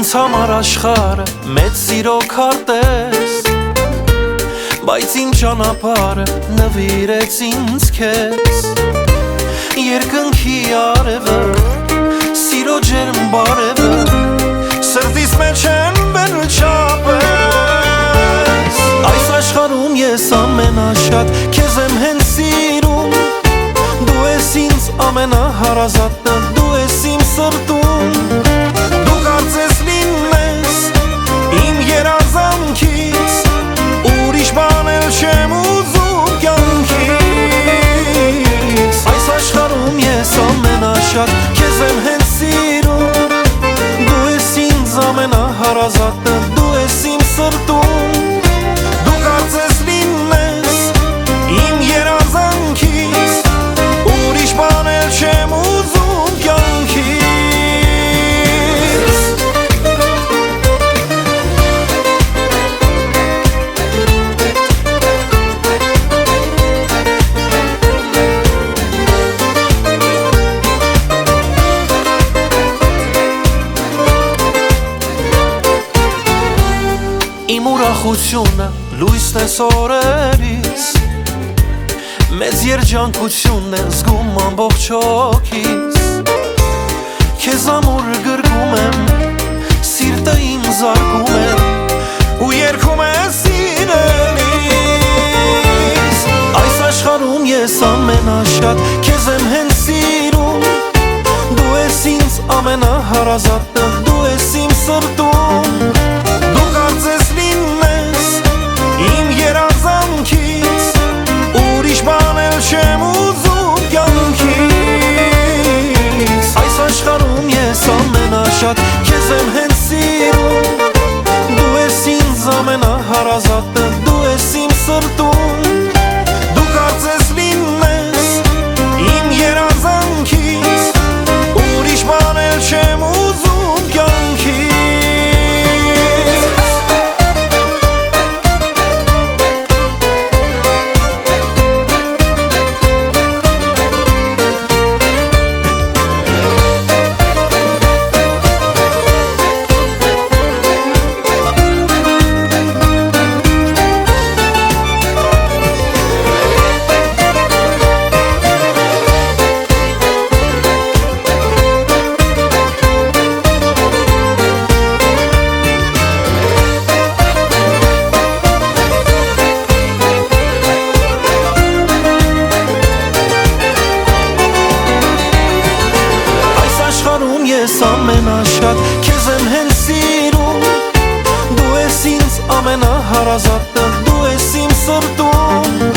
Ինձ համար աշխարհը մեծ սիրո քարտեզ, բայց իմ ճանապարհը նվիրեց ինձ քեզ։ Երկնքի արևը, սիրո ջերմ բարևը, սրտիս մեջ են վերջապես։ Այս աշխարհում ես ամենաշատ քեզ եմ հենց սիրում, դու ես ինձ ամենահարազատը, դու ես իմ սրտում։ Դու կարծես լինես իմ երազանքից, ուրիշ բան էլ չեմ ուզում կյանքից։ Այս աշխարհում ես ամենաշատ քեզ եմ հենց սիրում, դու ես ինձ ամենահարազատը, դու ես իմ սրտում։ Դու կարծես լինես իմ երազանքից, ուրիշ բան էլ չեմ ուզում կյանքից։ Իմ ուրախությունը լույսն է սորերից, մեծ երջանկությունն է զգում ամբողջ հոգիս։ Քեզ ամուր գրկում եմ, սիրտը իմ զարկում է ու երգում է սիրելիս։ Այս աշխարհում ես ամենաշատ քեզ եմ հենց սիրում, դու ես ինձ ամենահարազատը, դու ես իմ սրտում։ Դու կարծես լինես իմ երազանքից, ուրիշ բան էլ չեմ ուզում կյանքից։ Այս աշխարհում ես ամենաշատ քեզ եմ հենց սիրում, դու ես ինձ ամենահարազատը, դու ես իմ սրտում։ Դու կարծես լինես իմ երազանքից, ուրիշ բան էլ չեմ ուզում կյանքից։ Ես ամենաշատ քեզ եմ հենց սիրում, դու ես ինձ ամենահարազատը, դու ես իմ սրտում։